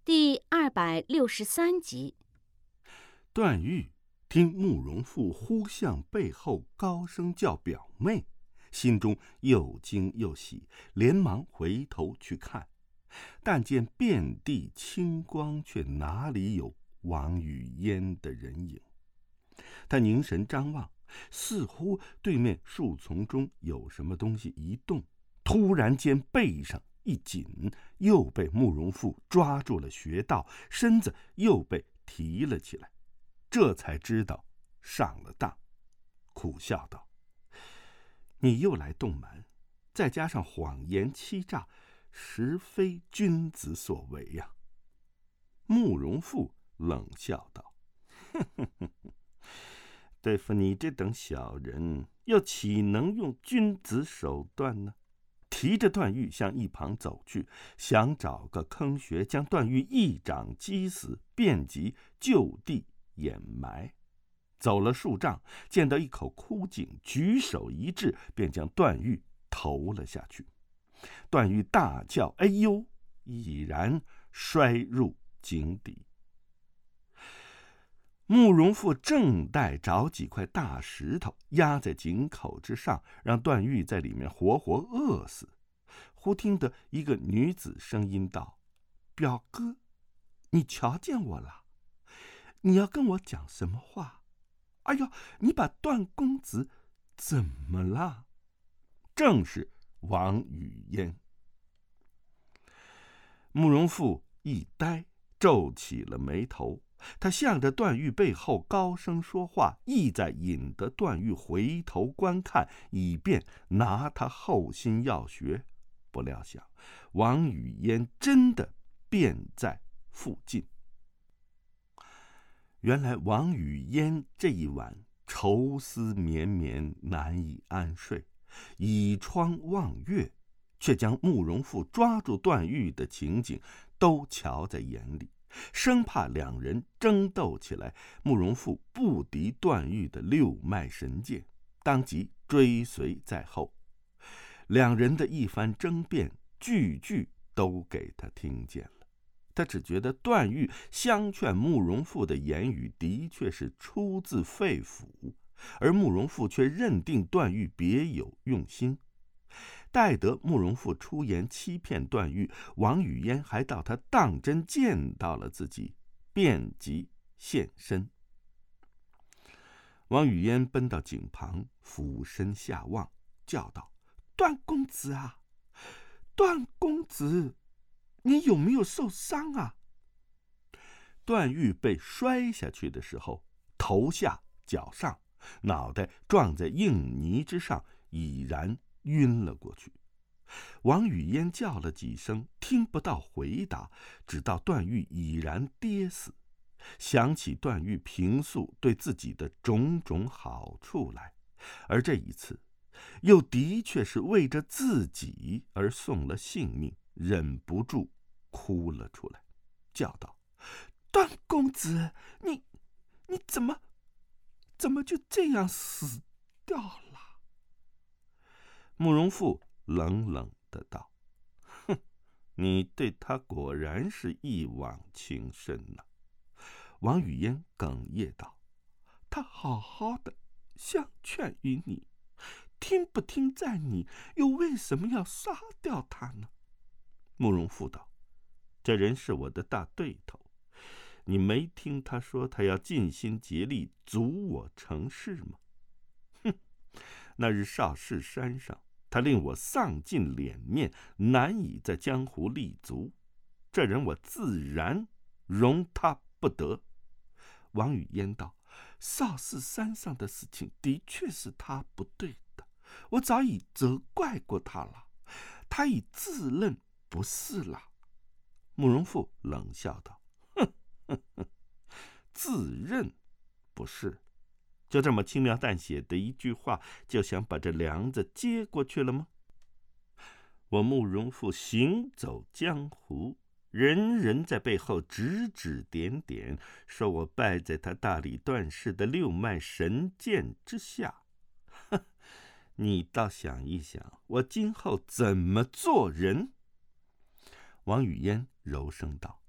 第263集。 段誉听慕容复忽向背后高声叫表妹，心中又惊又喜，连忙回头去看，但见遍地青光，却哪里有王语嫣的人影。他凝神张望，似乎对面树丛中有什么东西移动，突然间背上一紧，又被慕容复抓住了穴道，身子又被提了起来，这才知道上了当，苦笑道：“你又来动瞒，再加上谎言欺诈，实非君子所为呀。”慕容复冷笑道：“对付你这等小人，又岂能用君子手段呢？”提着段誉向一旁走去，想找个坑穴将段誉一掌击死，便即就地掩埋。走了数丈，见到一口枯井，举手一掷，便将段誉投了下去。段誉大叫：“哎呦！”已然摔入井底。慕容复正待找几块大石头压在井口之上，让段誉在里面活活饿死，忽听得一个女子声音道：“表哥，你瞧见我了？你要跟我讲什么话？哎呦，你把段公子怎么了？”正是王语嫣。慕容复一呆，皱起了眉头。他向着段誉背后高声说话，意在引得段誉回头观看，以便拿他后心要学。不料想王语嫣真的便在附近。原来王语嫣这一晚愁思绵绵，难以安睡，倚窗望月，却将慕容复抓住段誉的情景都瞧在眼里，生怕两人争斗起来，慕容复不敌段誉的六脉神剑，当即追随在后。两人的一番争辩，句句都给他听见了。他只觉得段誉相劝慕容复的言语的确是出自肺腑，而慕容复却认定段誉别有用心。待得慕容复出言欺骗段誉，王语嫣还道他当真见到了自己，便即现身。王语嫣奔到井旁，俯身下望，叫道：“段公子啊，段公子，你有没有受伤啊？”段誉被摔下去的时候，头下脚上，脑袋撞在硬泥之上，已然晕了过去。王语嫣叫了几声，听不到回答，只道段誉已然跌死。想起段誉平素对自己的种种好处来，而这一次又的确是为着自己而送了性命，忍不住哭了出来，叫道：“段公子，你怎么就这样死掉了？”慕容复冷冷的道：“哼，你对他果然是一往情深呐。”王语嫣哽咽道：“他好好的相劝于你，听不听在你，又为什么要杀掉他呢？”慕容复道：“这人是我的大对头，你没听他说他要尽心竭力阻我成事吗？哼，那日少室山上，他令我丧尽脸面，难以在江湖立足，这人我自然容他不得。”王语嫣道：“少室山上的事情的确是他不对的，我早已责怪过他了，他已自认不是了。”慕容复冷笑道：“自认不是，就这么轻描淡写的一句话，就想把这梁子接过去了吗？我慕容复行走江湖，人人在背后指指点点，说我败在他大理段氏的六脉神剑之下。你倒想一想，我今后怎么做人？”王语嫣柔声道：“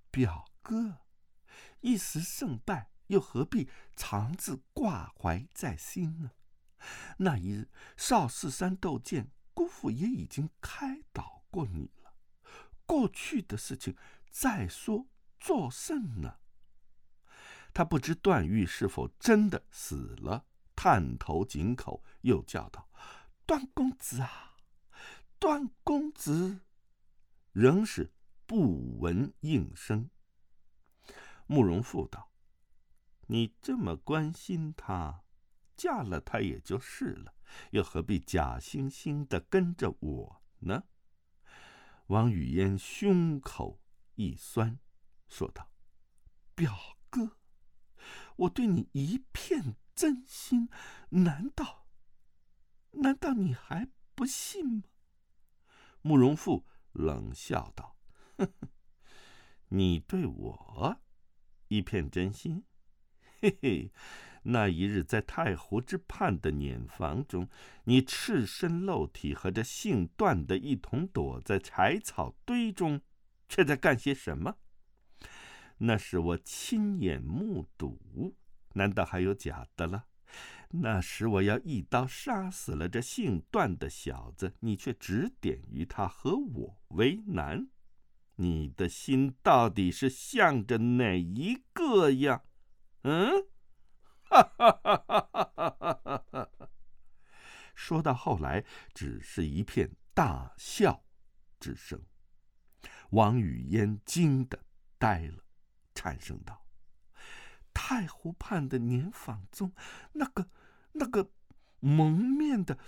表哥，一时胜败，又何必常自挂怀在心呢？那一日少室山斗剑，姑父也已经开导过你了。过去的事情再说作甚呢？他不知段誉是否真的死了，探头紧口，又叫道：“段公子啊，段公子！”仍是不闻应声。慕容复道：“你这么关心他，嫁了他也就是了，又何必假惺惺的跟着我呢？”王语嫣胸口一酸，说道：“表哥，我对你一片真心，难道你还不信吗？”慕容复冷笑道：“呵呵，你对我一片真心？嘿嘿，那一日在太湖之畔的碾房中，你赤身露体和这姓段的一同躲在柴草堆中，却在干些什么？那是我亲眼目睹，难道还有假的了？那时我要一刀杀死了这姓段的小子，你却指点于他，和我为难。你的心到底是向着哪一个呀？哈哈哈哈哈哈！”说到后来，只是一片大笑之声。王语嫣惊得呆了，颤声道：“太湖畔的碾坊中，那个蒙面的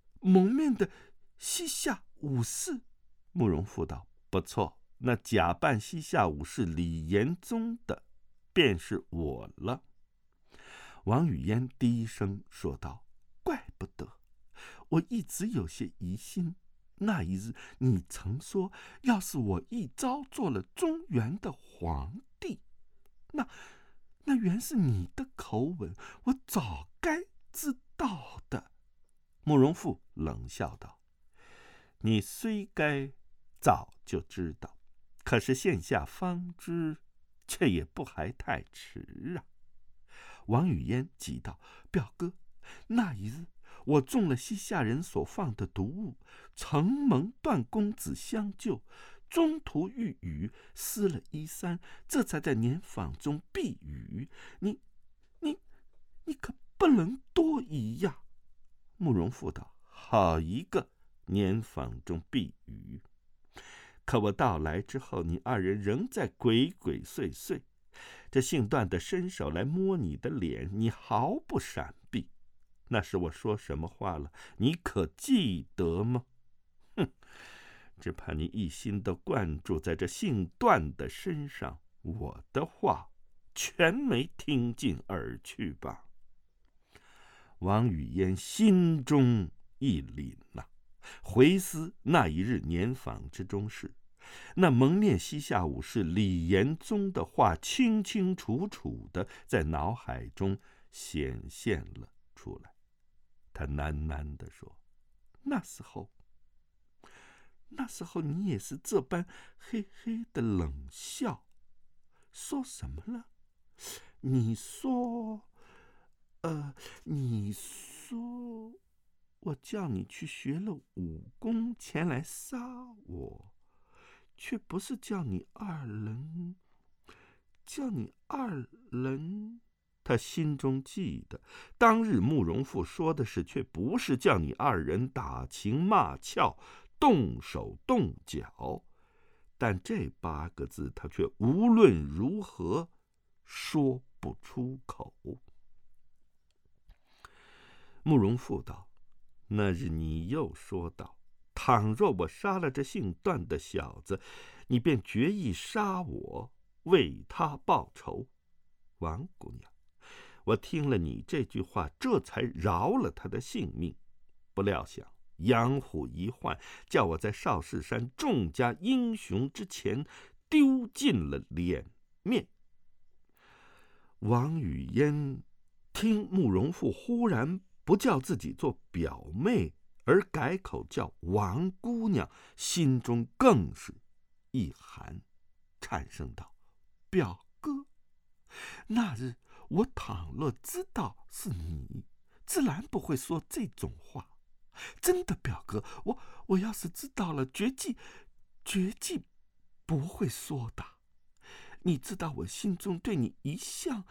西夏武士。”慕容复道：“不错，那假扮西夏武士李延宗的，便是我了。”王语嫣低声说道：“怪不得，我一直有些疑心。那一日你曾说，要是我一朝做了中原的皇帝，那原是你的口吻，我早该知道的。”慕容复冷笑道：“你虽该早就知道，可是现下方知，却也不还太迟啊。”王语嫣急道：“表哥，那一日我中了西夏人所放的毒物，承蒙段公子相救，中途遇雨，湿了衣衫，这才在碾坊中避雨。你可不能多疑呀。”慕容复道：“好一个碾坊中避雨！可我到来之后，你二人仍在鬼鬼祟祟。这姓段的伸手来摸你的脸，你毫不闪避。那时我说什么话了？你可记得吗？哼，只怕你一心都灌注在这姓段的身上，我的话全没听进耳去吧。”王语嫣心中一凛呐，回思那一日碾坊之中事，那蒙面西夏武士李延宗的话清清楚楚的在脑海中显现了出来。他喃喃地说：“那时候你也是这般嘿嘿的冷笑，说什么了？你说我叫你去学了武功前来杀我，却不是叫你二人。”他心中记得，当日慕容复说的是，却不是叫你二人打情骂俏、动手动脚，但这8个字他却无论如何说不出口。慕容复道：“那日你又说道，倘若我杀了这姓段的小子，你便决意杀我，为他报仇。王姑娘，我听了你这句话，这才饶了他的性命。不料想养虎一患，叫我在少室山众家英雄之前丢尽了脸面。”王语嫣听慕容复忽然不叫自己做表妹，而改口叫王姑娘，心中更是一寒，颤声道：“ 表哥，那日我倘若知道是你，自然不会说这种话。真的，表哥，我要是知道了，绝技不会说的。你知道我心中对你一向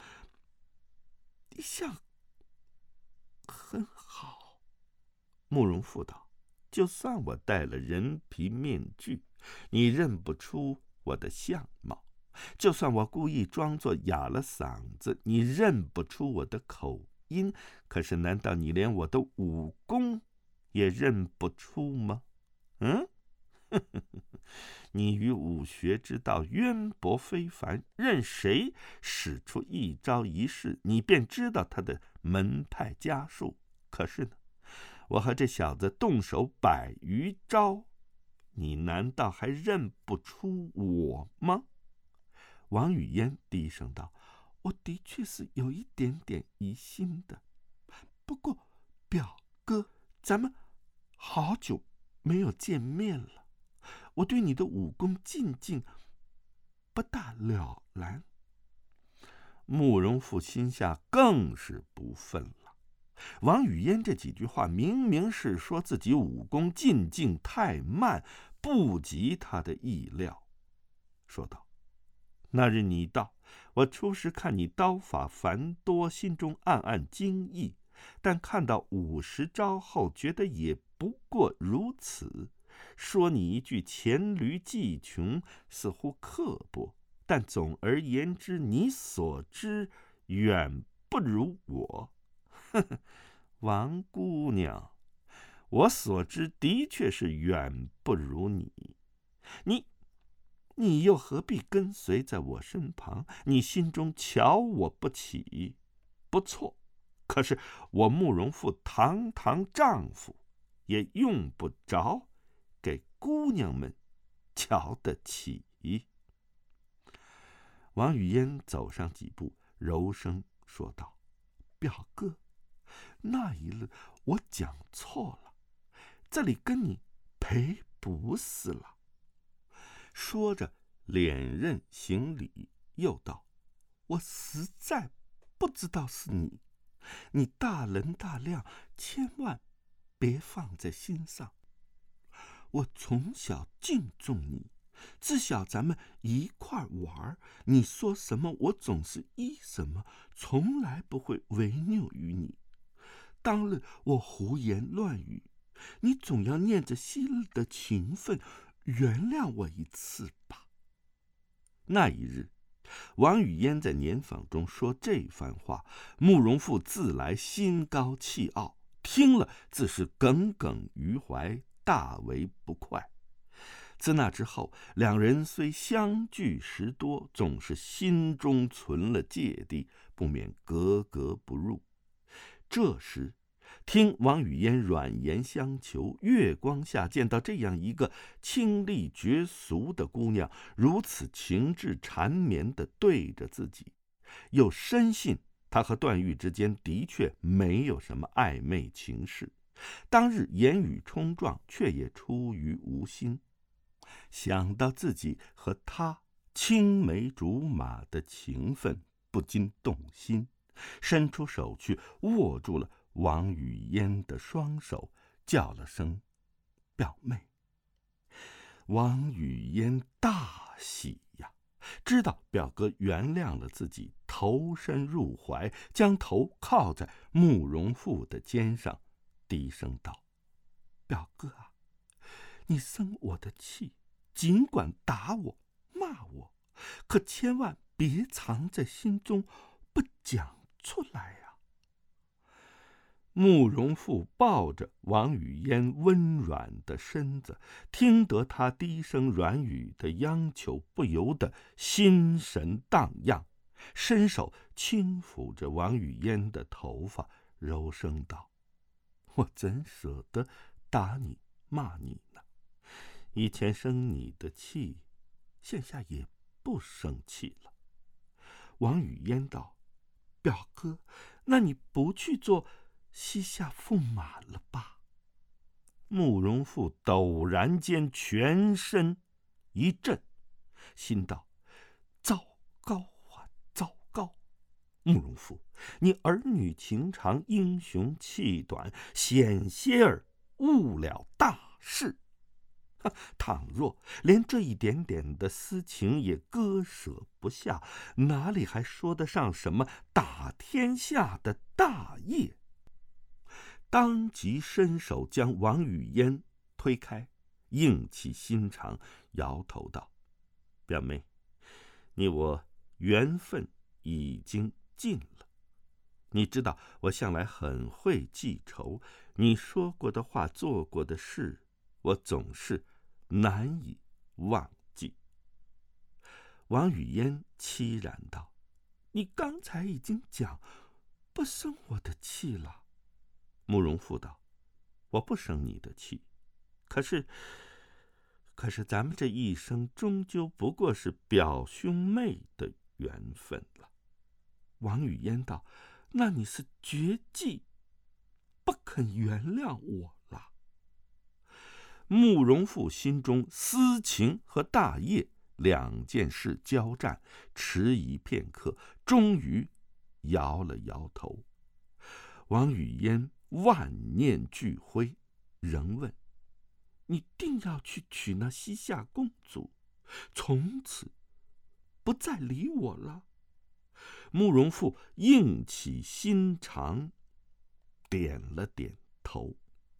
很好。慕容复道：就算我戴了人皮面具，你认不出我的相貌；就算我故意装作哑了嗓子，你认不出我的口音。可是难道你连我的武功也认不出吗？你于武学之道渊博非凡，任谁使出一招一式，你便知道他的门派家术。可是呢，我和这小子动手100余招，你难道还认不出我吗？王语嫣低声道：我的确是有一点点疑心的，不过表哥，咱们好久没有见面了，我对你的武功进境不大了然。慕容复心下更是不忿了。王语嫣这几句话明明是说自己武功进境太慢，不及他的意料，说道：那日你到，我初时看你刀法繁多，心中暗暗惊异，但看到50招后，觉得也不过如此。说你一句黔驴技穷，似乎刻薄，但总而言之，你所知远不如我。王姑娘，我所知的确是远不如你。你又何必跟随在我身旁？你心中瞧我不起，不错。可是我慕容复堂堂丈夫，也用不着给姑娘们瞧得起。王语嫣走上几步，柔声说道：表哥，那一日我讲错了，这里跟你赔不是了。说着脸认行礼，又道：我实在不知道是你，你大人大量，千万别放在心上。我从小敬重你，自小咱们一块玩，你说什么我总是依什么，从来不会违拗于你。当日我胡言乱语，你总要念着昔日的情分，原谅我一次吧。那一日，王语嫣在年坊中说这番话，慕容复自来心高气傲，听了自是耿耿于怀，大为不快。自那之后，两人虽相聚时多，总是心中存了芥蒂，不免格格不入。这时听王语嫣软言相求，月光下见到这样一个清丽绝俗的姑娘，如此情志缠绵地对着自己，又深信她和段誉之间的确没有什么暧昧情事，当日言语冲撞，却也出于无心。想到自己和他青梅竹马的情分，不禁动心，伸出手去握住了王语嫣的双手，叫了声表妹。王语嫣大喜呀，知道表哥原谅了自己，投身入怀，将头靠在慕容复的肩上，低声道：表哥啊，你生我的气，尽管打我骂我，可千万别藏在心中，不讲出来呀。慕容复抱着王语嫣温软的身子，听得他低声软语的央求，不由得心神荡漾，伸手轻抚着王语嫣的头发，柔声道：我怎舍得打你骂你呢？以前生你的气，现下也不生气了。王语嫣道：表哥，那你不去做西夏驸马了吧？慕容复陡然间全身一震，心道：糟糕啊，糟糕！慕容复，你儿女情长，英雄气短，险些儿误了大事。倘若连这一点点的私情也割舍不下，哪里还说得上什么打天下的大业？当即伸手将王语嫣推开，硬起心肠，摇头道：表妹，你我缘分已经尽了。你知道我向来很会记仇，你说过的话，做过的事，我总是难以忘记。王语嫣凄然道：你刚才已经讲不生我的气了。慕容复道：我不生你的气，可是咱们这一生终究不过是表兄妹的缘分了。王语嫣道：那你是绝技不肯原谅我了。慕容复心中私情和大业两件事交战，迟疑片刻，终于摇了摇头。王语嫣万念俱灰，仍问：你定要去娶那西夏公主，从此不再理我了？慕容复硬起心肠，点了点头。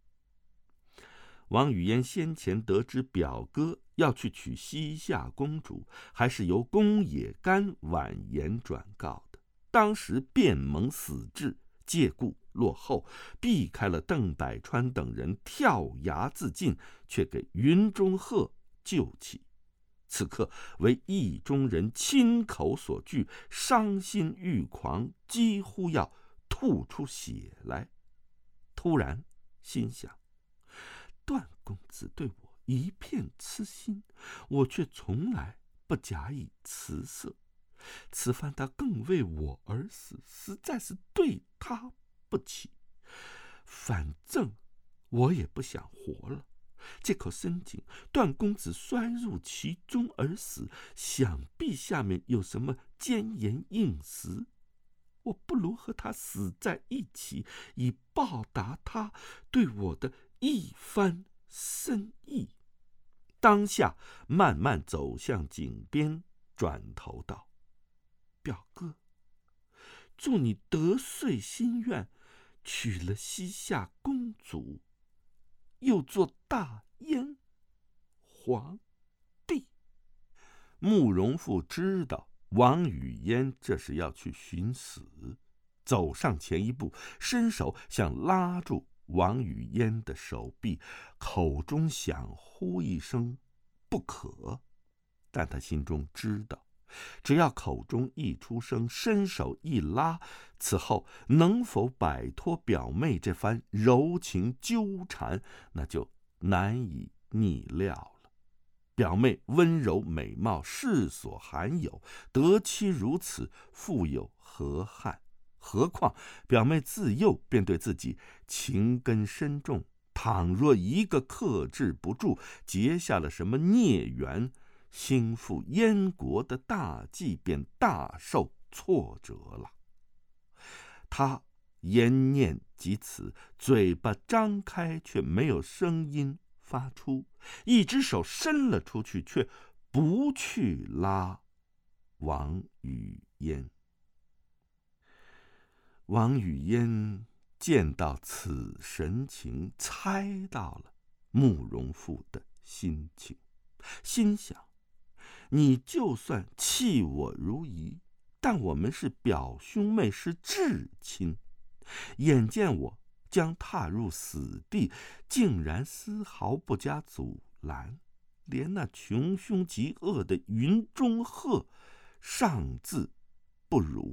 王语嫣先前得知表哥要去娶西夏公主，还是由宫野干婉言转告的，当时便蒙死志，借故落后，避开了邓百川等人跳崖自尽，却给云中鹤救起。此刻为意中人亲口所据，伤心欲狂，几乎要吐出血来。突然心想，段公子对我一片痴心，我却从来不假以辞色。此番他更为我而死，实在是对他不起。反正我也不想活了，这口深井，段公子摔入其中而死，想必下面有什么奸言硬实。我不如和他死在一起，以报答他对我的一番深意。当下慢慢走向井边，转头道：表哥，祝你得遂心愿，娶了西夏公主，又做大燕皇帝。慕容复知道王语嫣这是要去寻死，走上前一步，伸手想拉住王语嫣的手臂，口中想呼一声不可，但他心中知道，只要口中一出声，伸手一拉，此后能否摆脱表妹这番柔情纠缠，那就难以逆料了。表妹温柔美貌，世所罕有，得妻如此，复有何憾？何况表妹自幼便对自己情根深重，倘若一个克制不住，结下了什么孽缘，兴复燕国的大计便大受挫折了。他言念及此，嘴巴张开，却没有声音发出，一只手伸了出去，却不去拉王语嫣。王语嫣见到此神情，猜到了慕容复的心情，心想：你就算弃我如遗，但我们是表兄妹，是至亲。眼见我将踏入死地，竟然丝毫不加阻拦，连那穷凶极恶的云中鹤尚自不如。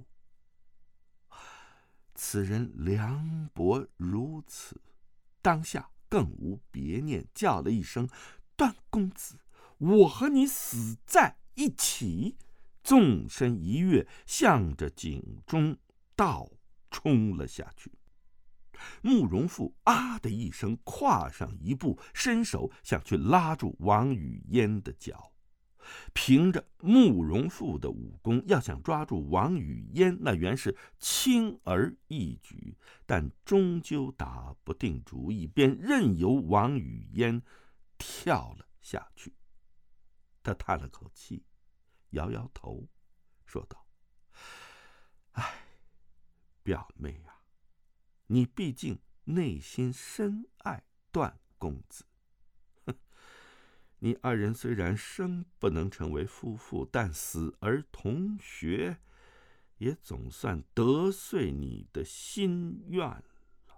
此人凉薄如此，当下更无别念，叫了一声：段公子，我和你死在一起！纵身一跃，向着井中倒冲了下去。慕容复啊的一声，跨上一步，伸手想去拉住王语嫣的脚。 凭着慕容复的武功，要想抓住王语嫣，那原是轻而易举，但终究打不定主意，便任由王语嫣跳了下去。他叹了口气，摇摇头，说道：“哎，表妹啊，你毕竟内心深爱段公子。你二人虽然生不能成为夫妇，但死而同学，也总算得遂你的心愿了。”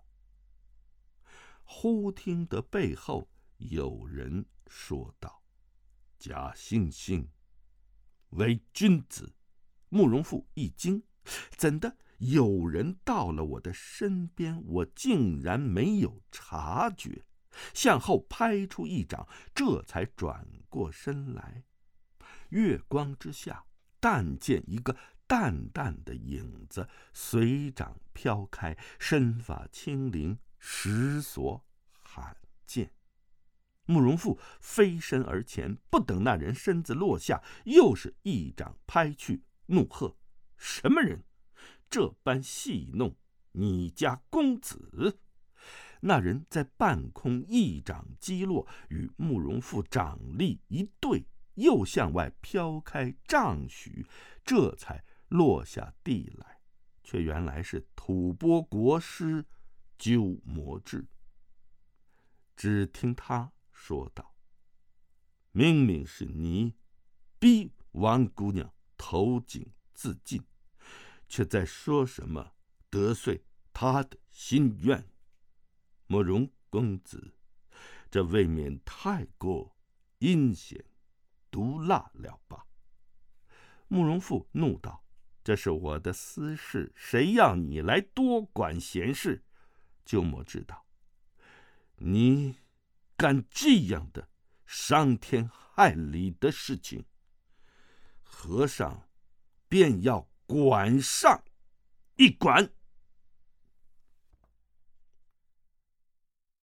忽听得背后有人说道：“假惺惺，伪君子！”慕容复一惊，怎的有人到了我的身边，我竟然没有察觉，向后拍出一掌，这才转过身来。月光之下，但见一个淡淡的影子随掌飘开，身法轻灵，实所罕见。慕容复飞身而前，不等那人身子落下，又是一掌拍去，怒喝：“什么人，这般戏弄你家公子？”那人在半空一掌击落，与慕容复掌力一对，又向外飘开丈许，这才落下地来，却原来是吐蕃国师鸠摩智。只听他说道：“明明是你逼王姑娘投井自尽，却在说什么得遂她的心愿。慕容公子，这未免太过阴险毒辣了吧？”慕容复怒道：“这是我的私事，谁要你来多管闲事？”鸠摩智道：“你干这样的伤天害理的事情，和尚便要管上一管。”